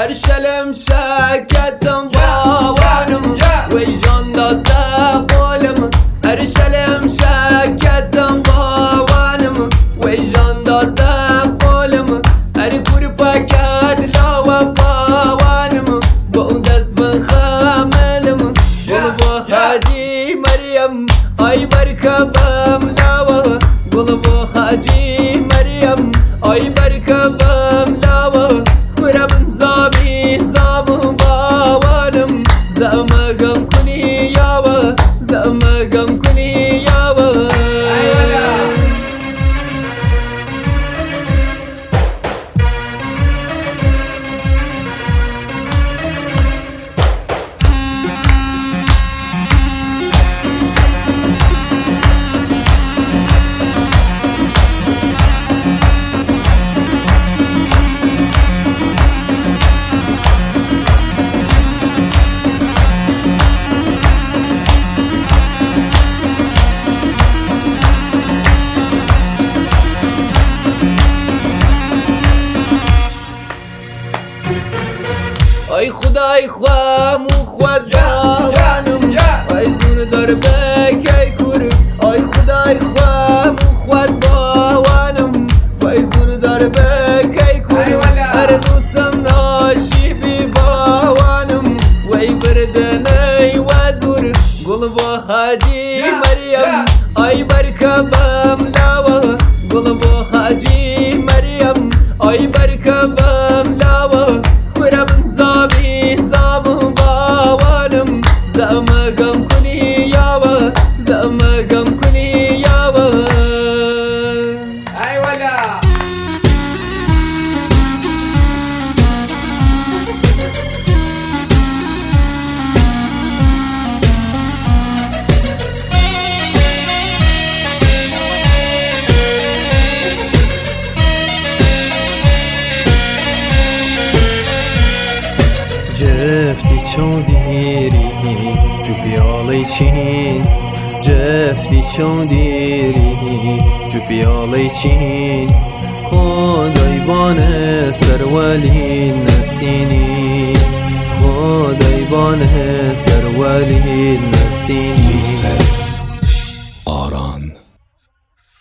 ارشلم شکتم باوانم وی جان دازه قولم ارشلم شکتم باوانم وی جان دازه قولم ار کور پاکت لاو باوانم با اون دست بخملم گل با حاجی مریم آی برکبم لاو گل با حاجی مریم آی برکبم لاو برم زابی زابو باوانم زمگم کنی یاوا زمگم کنی یاوا ای خدای خوام و خود باوانم ای زور دار بکی کور ای خدای خوام و خود باوانم ای زور دار بکی کور هر دوستم ناشی بی باوانم وی بردنی و زور گل با حاجی مریم ای برکبم لاوا گل با حاجی مریم ای برکبم لاوا برم زابی زابو باوانم زمگم کنی یاوا زمگم کنی یاوا ای ولا جفتی چون دیری جو پیاله چین جفتی چون دیری جو پیاله چین خدای بانه سرولی نسینی خدای بانه سرولی نسینی